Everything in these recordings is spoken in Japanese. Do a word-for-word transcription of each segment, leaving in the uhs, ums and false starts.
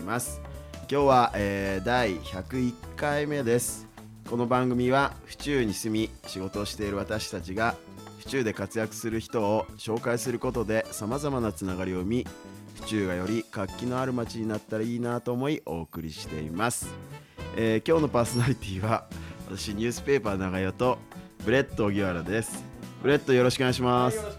ます。今日は、えー、だいひゃくいっかいめです。この番組は府中に住み仕事をしている私たちが府中で活躍する人を紹介することでさまざまなつながりを生み、府中がより活気のある街になったらいいなと思いお送りしています。えー、今日のパーソナリティは私ニュースペーパー長代とブレッド荻原です。ブレッドよろしくお願いします。 はい、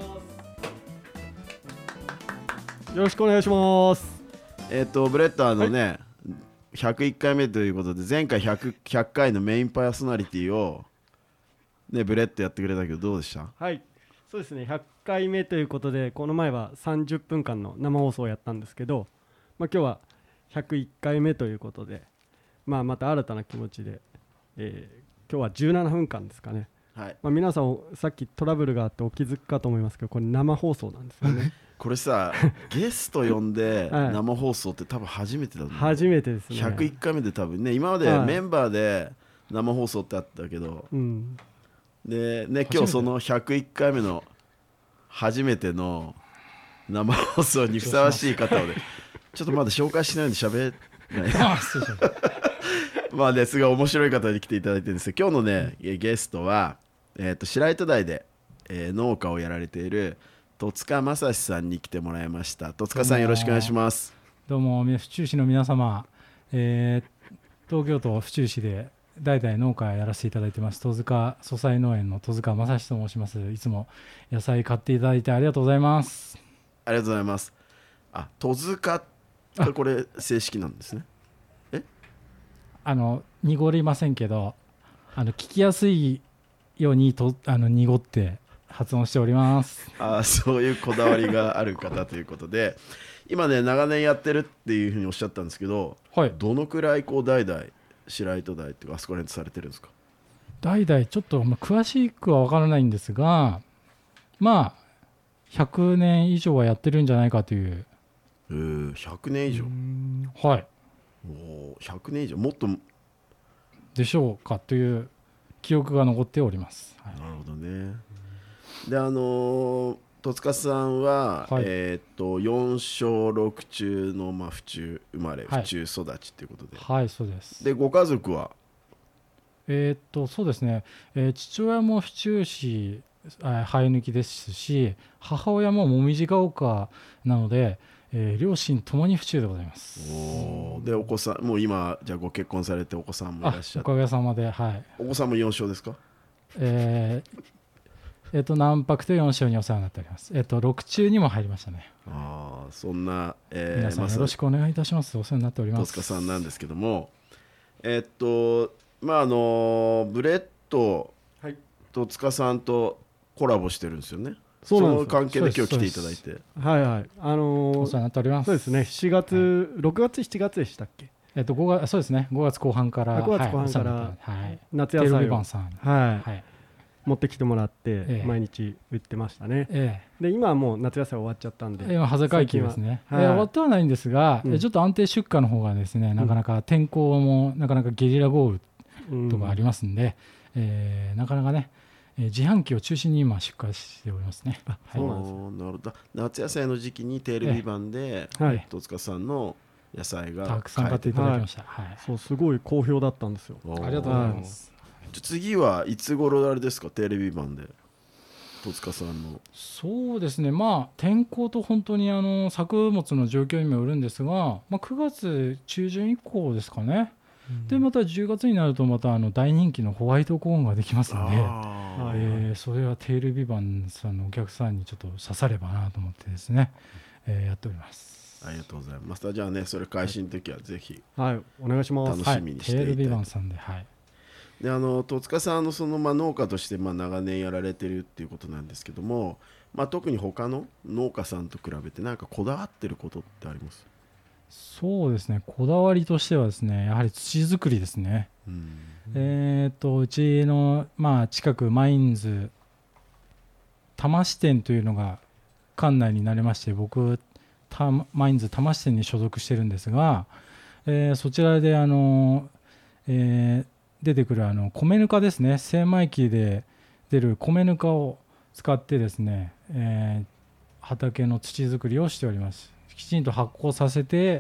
よろしくお願いします。よろしくお願いします。 えっ、ー、とブレッドあのね、はい、ひゃくいっかいめということで前回 100, ひゃっかいのメインパーソナリティをねブレッドやってくれたけどどうでした？ はい、そうですね、ひゃっかいめということでこの前はさんじゅっぷんかんの生放送をやったんですけど、まあ、今日はひゃくいっかいめということで、まあ、また新たな気持ちで、えー、今日はじゅうななふんかんですかね。はい、まあ、皆さんさっきトラブルがあってお気づきかと思いますけど、これ生放送なんですよね。 これさゲスト呼んで生放送って多分初めてだと思う。 初めてですね。 ひゃくいっかいめで多分ね、今までメンバーで生放送ってあったけど、はい、でね、今日そのひゃくいっかいめの初めての生放送にふさわしい方をねちょっとまだ紹介しないんで喋らないまあね、すごい面白い方に来ていただいてるんですけど、今日のねゲストは、えー、と白糸台で、えー、農家をやられている戸塚正史さんに来てもらいました。戸塚さんよろしくお願いします。 どうも府中市の皆様、えー、東京都府中市で代々農家やらせていただいてます戸塚素材農園の戸塚正史と申します。いつも野菜買っていただいてありがとうございます。 ありがとうございます。あ、戸塚がこれ正式なんですね。えあの濁りませんけど、あの聞きやすいようにとあの濁って発音しております。 あ、そういうこだわりがある方ということで今ね長年やってるっていうふうにおっしゃったんですけど、はい、どのくらいこう代々白糸台っていうかあそこら辺されてるんですか？ 代々ちょっと、まあ、詳しくは分からないんですが、まあひゃくねん以上はやってるんじゃないかという。 えー、ひゃくねん以上。 はい。 おひゃくねん以上もっとでしょうかという記憶が残っております。 はい、なるほどね。であのー、戸塚さんは、はい、えー、とよんしょうろく中の、まあ、府中生まれ、はい、府中育ちということで、 はい、そうです。 でご家族はえー、っとそうですね、えー、父親も府中市生え抜きですし、母親も紅葉ヶ丘なので、えー、両親ともに府中でございます。 おでお子さんもう今じゃあご結婚されてお子さんもいらっしゃって、 おかげさまで、はい、 お子さんもよんしょうですか？ えーえー、と南泊とよんしょうにお世話になっております。えー、とろく中にも入りましたね。 あそんな、えー、 皆さんよろしくお願いいたします。お世話になっております。 戸塚さんなんですけども、えー、っとまああのブレッド、はい、戸塚さんとコラボしてるんですよね。そうなんですよ。その関係で今日来ていただいて、 はいはい、あのー、 お世話になっております。 そうですね、しがつ、はい、ろくがつしちがつでしたっけ？ えっとごがつ、そうですね、ごがつこう半からごがつこう半から、はい、夏野菜をテールビバンさん、はいはい、持ってきてもらって毎日売ってましたね。ええ、で今はもう夏野菜終わっちゃったんで、 今羽坂駅ですね、はい、えー、終わってはないんですが、うん、ちょっと安定出荷の方がですね、なかなか天候もなかなかゲリラ豪雨とかありますんで、うん、えー、なかなかね自販機を中心に今出荷しておりますね。 あ、そうなんですね。なるほど。夏野菜の時期にテールビバンで、はい、戸塚さんの野菜がたくさん買っていただきました。はいはい、 そうすごい好評だったんですよ。 ありがとうございます。 次はいつ頃あれですか、テレビ版で戸塚さんの。 そうですね、まあ天候と本当にあの作物の状況にもよるんですが、まあ、くがつ中旬以降ですかね、うん、でまたじゅうがつになるとまたあの大人気のホワイトコーンができますので、えー、それはテールビバンさんのお客さんにちょっと刺さればなと思ってですね、えー、やっております。 ありがとうございます。じゃあね、それ開始の時はぜひ、 はい、お願いします。 楽しみにしていたい、 はい、テールビバンさんで、はい。 であの戸塚さんのその、まあ、農家としてまあ長年やられてるっていうことなんですけども、まあ、特に他の農家さんと比べて何かこだわってることってあります？ そうですね、こだわりとしてはですね、やはり土作りですね。うん、えー、とうちの、まあ、近くマインズ多摩支店というのが館内になりまして、僕マインズ多摩支店に所属してるんですが、えー、そちらであの、えー出てくるあの米ぬかですね、精米機で出る米ぬかを使ってですね、えー、畑の土作りをしております。きちんと発酵させて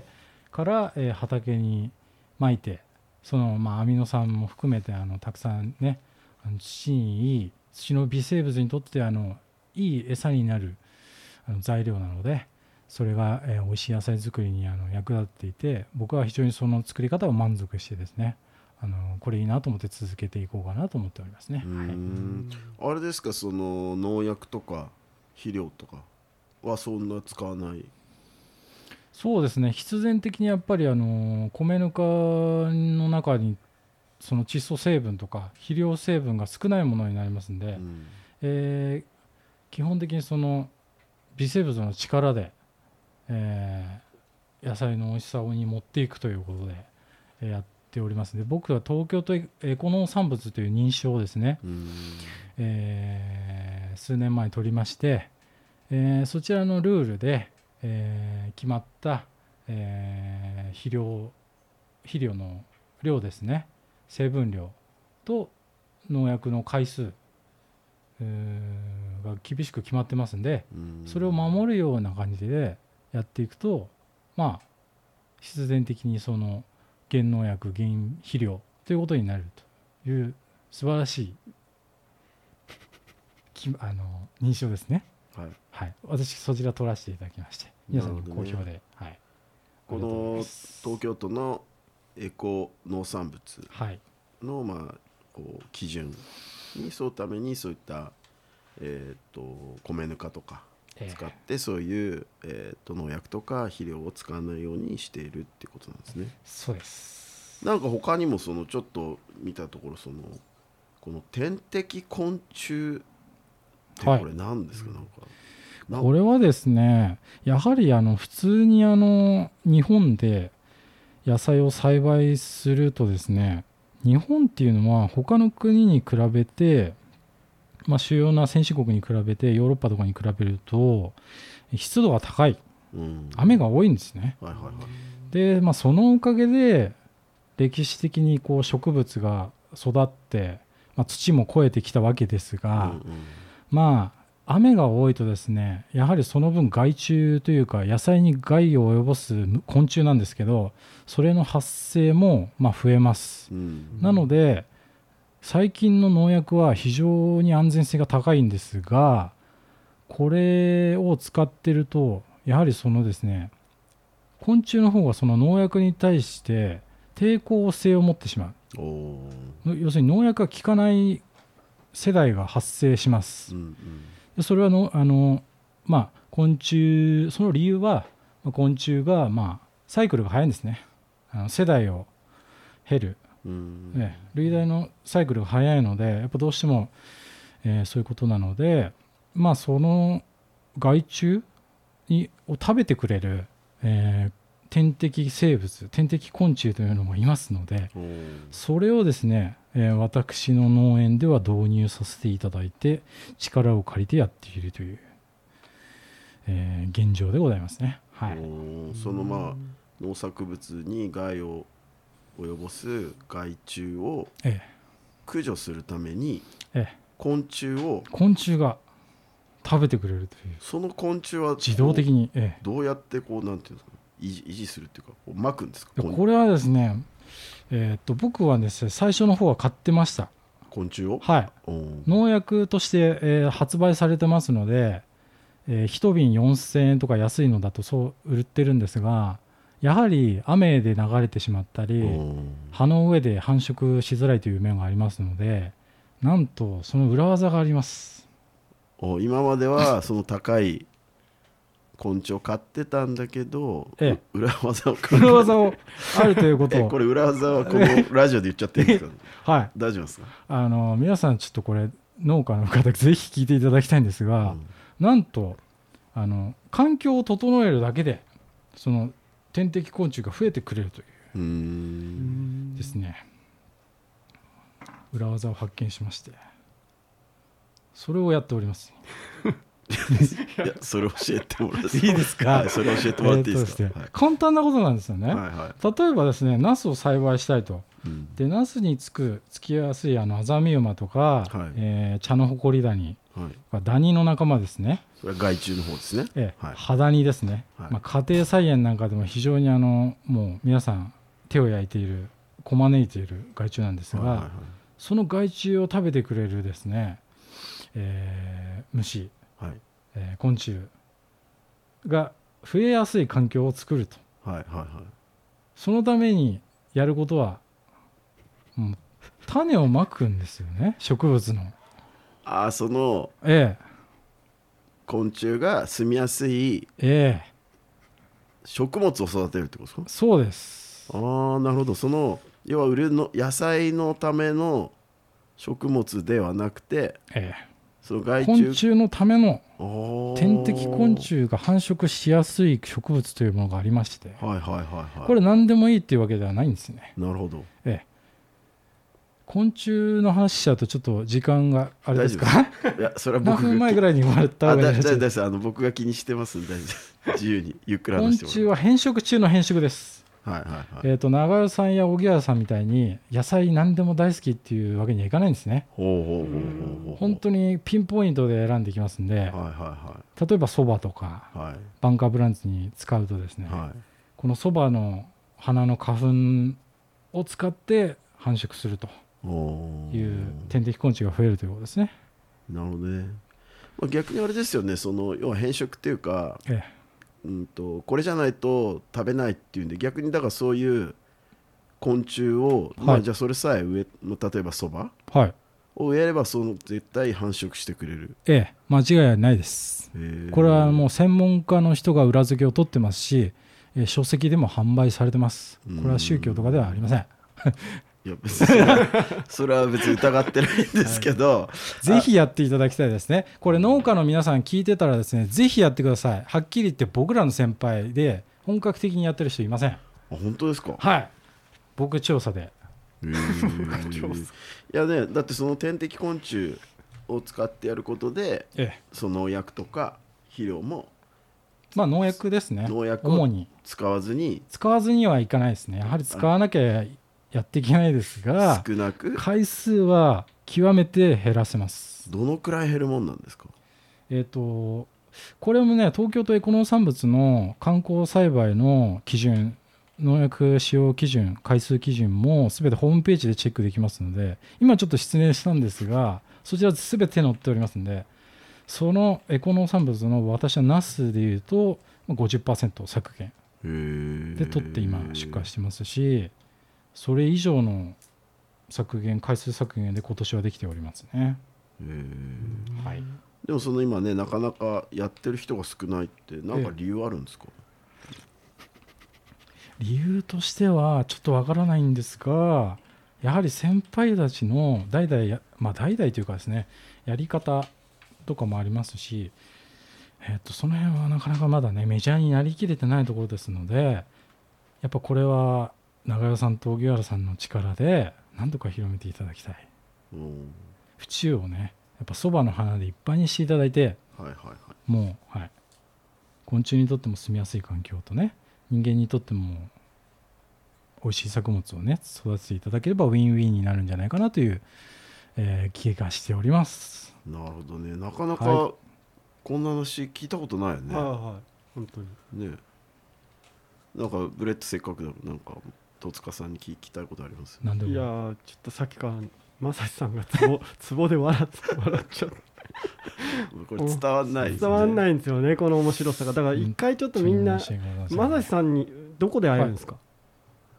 から、えー、畑にまいて、その、まあ、アミノ酸も含めてあのたくさんね、あの土にいい、土の微生物にとってあのいい餌になるあの材料なので、それが、えー、美味しい野菜作りにあの役立っていて、僕は非常にその作り方を満足してですね、あのこれいいなと思って続けていこうかなと思っておりますね。 うーん、はい、あれですか、その農薬とか肥料とかはそんな使わない？ そうですね、必然的にやっぱりあの米ぬかの中にその窒素成分とか肥料成分が少ないものになりますので、うん、えー、基本的にその微生物の力で、えー、野菜の美味しさに持っていくということで、えー、やっておりますので、僕は東京都エコ農産物という認証をですね、うん、えー、数年前に取りまして、えー、そちらのルールで、えー、決まった、えー、肥料肥料の量ですね、成分量と農薬の回数が厳しく決まってますんで、それを守るような感じでやっていくと、まあ必然的にその原農薬原肥料ということになるという素晴らしいあの認証ですね。はいはい、私そちら取らせていただきまして、皆さんに好評で、ね、はい、 この東京都のエコ農産物の、まあ、こう基準に沿うためにそういった、えー、と米ぬかとか使って、えー、そういう、えー、と農薬とか肥料を使わないようにしているっていうことなんですね。 そうです。 なんか他にもそのちょっと見たところ、そのこの天敵昆虫ってこれ何ですか？はい、なんかこれはですね、やはりあの普通にあの日本で野菜を栽培するとですね、日本っていうのは他の国に比べて、まあ、主要な先進国に比べてヨーロッパとかに比べると湿度が高い、うん、雨が多いんですね。はいはいはい、で、まあ、そのおかげで歴史的にこう植物が育って、まあ、土も肥えてきたわけですが、うんうん、まあ雨が多いとですね、やはりその分害虫というか野菜に害を及ぼす昆虫なんですけど、それの発生もまあ増えます、うん、なので最近の農薬は非常に安全性が高いんですが、これを使ってるとやはりそのですね、昆虫の方がその農薬に対して抵抗性を持ってしまう。要するに農薬が効かない世代が発生します、うんうん、それはのあの、まあ、昆虫、その理由は昆虫が、まあ、サイクルが早いんですね。あの世代を経る、うんね、類代のサイクルが早いので、やっぱどうしても、えー、そういうことなので、まあ、その害虫にを食べてくれる、えー、天敵生物、天敵昆虫というのもいますので、それをですね、えー、私の農園では導入させていただいて力を借りてやっているという、えー、現状でございますね。はい、 そのまあ農作物に害を及ぼす害虫を駆除するために、ええ、昆虫を昆虫が食べてくれるという。 その昆虫は自動的に、ええ、 どうやってこうなんていうんですか、維持、維持するっていうかこう巻くんですか？ これはですね、えー、っと僕はですね、最初の方は買ってました、 昆虫を。 はい、農薬として、えー、発売されてますので、えー、いち瓶よんせんえんとか安いのだとそう売ってるんですが、やはり雨で流れてしまったり葉の上で繁殖しづらいという面がありますので、なんとその裏技があります。 お、今まではその高い昆虫を買ってたんだけど、ええ、裏技を裏技をあるということをこれ裏技はこのラジオで言っちゃっていいですか？はい、大丈夫ですか？ あの皆さんちょっとこれ農家の方ぜひ聞いていただきたいんですが、うん、なんとあの環境を整えるだけでその天敵昆虫が増えてくれるという、うーんですね、裏技を発見しまして、それをやっておりますいや、それ教えてもらっていいですか？ はい、それ教えてもらっていいですか？ えー、簡単なことなんですよね、はいはい、例えばですね、ナスを栽培したいとうん、 でナスにつくつきやすいあのアザミウマとか、はい、えー、茶のホコリダニ、はい、ダニの仲間ですね。 それは害虫の方ですね。 ええ、はい、ハダニですね、はい、まあ、家庭菜園なんかでも非常にあのもう皆さん手を焼いているこまねいている害虫なんですが、はいはいはい、その害虫を食べてくれるですね、えー、虫、はい、えー、昆虫が増えやすい環境を作ると、はいはいはい、そのためにやることは、うん、種をまくんですよね、植物の。 ああ、その、 ええ、 昆虫が住みやすい、 ええ、 植物を育てるってことですか？ そうです。 ああ、なるほど。その要は売るの野菜のための食物ではなくて、ええ、その害虫昆虫のための天敵昆虫が繁殖しやすい植物というものがありまして、はいはいはいはい、これ何でもいいっていうわけではないんですね。 なるほど、 ええ、昆虫の話しちゃうとちょっと時間があれですか？ いや、それは僕が何分前ぐらいに言われた方がいいです。 あの僕が気にしてますんで自由にゆっくり話してもら昆虫は変色中の変色です。はいはいはい、えーと長与さんや荻原さんみたいに野菜何でも大好きっていうわけにはいかないんですね。ほうほうほうほうほう、本当にピンポイントで選んできますんで、はいはいはい、例えばそばとか、はい、バンカーブランチに使うとですね、はい、このそばの花の花粉を使って繁殖するという天敵昆虫が増えるということですね。 なるほどね。まあ、逆にあれですよね、その要は変色っていうか、ええ、うんとこれじゃないと食べないっていうんで、逆にだからそういう昆虫を、はい、まあ、じゃあそれさえ植え、例えばそば、はい、を植えればその絶対繁殖してくれる。 ええ、間違いないです。これはもう専門家の人が裏付けを取ってますし、え書籍でも販売されてます。これは宗教とかではありません。 いや別にそれは別に疑ってないんですけど、はい、ぜひやっていただきたいですね。これ農家の皆さん聞いてたらですね、ぜひやってください。はっきり言って僕らの先輩で本格的にやってる人いません。あ、 本当ですか？ はい、僕調査で。 えー、いやね、だってその天敵昆虫を使ってやることで、ええ、その農薬とか肥料も、 まあ、農薬ですね。 農薬を使わずに使わずにはいかないですね。やはり使わなきゃやっていけないですが、 少なく回数は極めて減らせます。 どのくらい減るもんなんですか？ えーとこれもね、東京都エコ農産物の観光栽培の基準、農薬使用基準、回数基準もすべてホームページでチェックできますので、今ちょっと失念したんですが、そちらすべて載っておりますので、そのエコ農産物の私はナスでいうと ごじゅっパーセント 削減で取って今出荷してますし、それ以上の削減、回数削減で今年はできておりますね。へ、 はい、でもその今ね、なかなかやってる人が少ないって何か理由あるんですか？ 理由としてはちょっとわからないんですが、やはり先輩たちの代々や、まあ、代々というかですね、やり方とかもありますし、えー、とその辺はなかなかまだねメジャーになりきれてないところですので、やっぱこれは長与さんと荻原さんの力で何とか広めていただきたい。府中をね、やっぱそばの花でいっぱいにしていただいて、はいはいはい、もう、はい、昆虫にとっても住みやすい環境とね、人間にとっても美味しい作物をね育てていただければウィンウィンになるんじゃないかなという、えー、気がしております。 なるほどね。なかなかこんな話聞いたことないよね。 はいはい、本当にね。なんかブレッドせっかくだろう、なんか戸塚さんに聞きたいことあります？ なんでもいやー、ちょっとさっきから正志さんがツボツボで笑っ笑っちゃうこれ伝わんないですね。 伝わんないんですよね、この面白さが。だから一回ちょっとみんな正志さんにどこで会えるんですか？はい、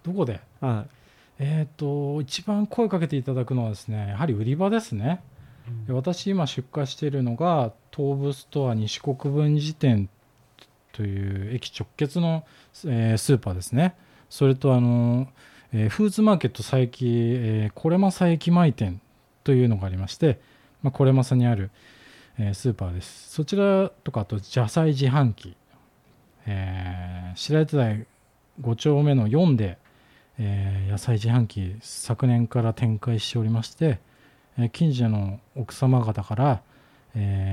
どこで、はい、えっ、ー、と一番声かけていただくのはですね、やはり売り場ですね。うん、私今出荷しているのが東武ストア西国分寺店という駅直結の、えー、スーパーですね。それとあの、えー、フーズマーケット佐伯、えー、これまさ駅前店というのがありまして、まあ、これまさにある、えー、スーパーです。そちらとかあと野菜自販機、えー、白糸台ご丁目のよんで、えー、野菜自販機昨年から展開しておりまして、えー、近所の奥様方から、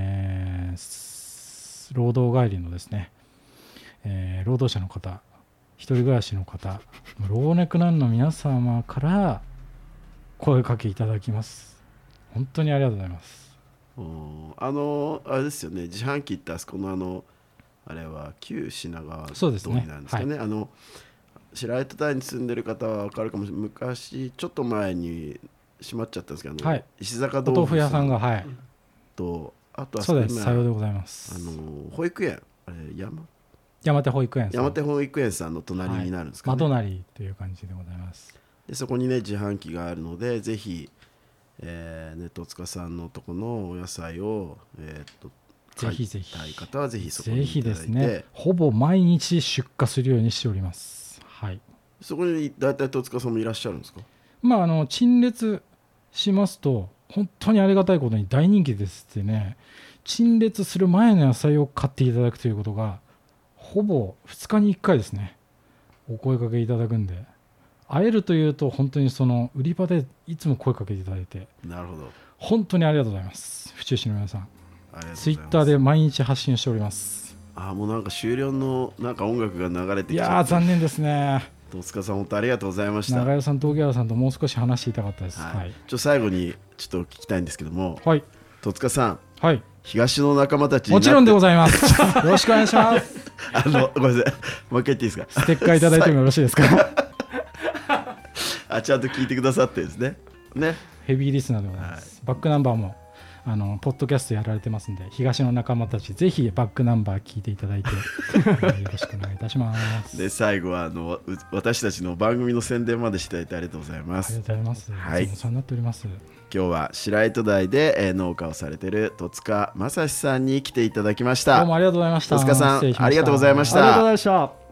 えー、労働帰りのですね、えー、労働者の方一人暮らしの方、老若男女の皆様から声かけいただきます。本当にありがとうございます。 あのあれですよね、自販機ってあそこのあのあれは旧品川通りなんですかね。あの白糸台に住んでる方は分かるかもしれない。昔ちょっと前に閉まっちゃったんですけど、はい、石坂豆腐屋さんが、はい、とあとはそうです、さようでございます。 あの保育園、あれ山山手保育園さん山手保育園さんの隣になるんですかね。 はい、真隣という感じでございます。 でそこにね自販機があるので、ぜひ、えーね、戸塚さんのとこのお野菜を、えー、とぜひぜひ買いたい方はぜひそこにいただいて、ぜひですね、ほぼ毎日出荷するようにしております。はい、 そこに大体戸塚さんもいらっしゃるんですか？ まあ、あの陳列しますと本当にありがたいことに大人気ですってね、陳列する前の野菜を買っていただくということがほぼふつかにいっかいですね、お声かけいただくんで、会えるというと本当にその売り場でいつも声かけていただいて、 なるほど、 本当にありがとうございます。府中市の皆さん、ツイッターで毎日発信しております。 あ、もうなんか終了のなんか音楽が流れてきちゃった。 いやー残念ですね。 戸塚さん本当ありがとうございました。 長代さんと荻原さんともう少し話していたかったです。 はいはい、 ちょ最後にちょっと聞きたいんですけども、 はい、 戸塚さん、 はい、 東の仲間たちにもちろんでございます。よろしくお願いします。 あのごめんなさい、もう一回言っていいですか？ ステッカーいただいてもよろしいですか？ あ、ちゃんと聞いてくださってですね。ね。 ヘビーリスナーでございます。はい、バックナンバーもあのポッドキャストやられてますんで、東の仲間たちぜひバックナンバー聞いていただいてよろしくお願いいたします。 で最後はあの私たちの番組の宣伝までしていただいてありがとうございます。 ありがとうございます。はい、いつもお世話になっております。 今日は白糸台で農家をされている戸塚正史さんに来ていただきました。 どうもありがとうございました。 戸塚さんありがとうございました。 ありがとうございました。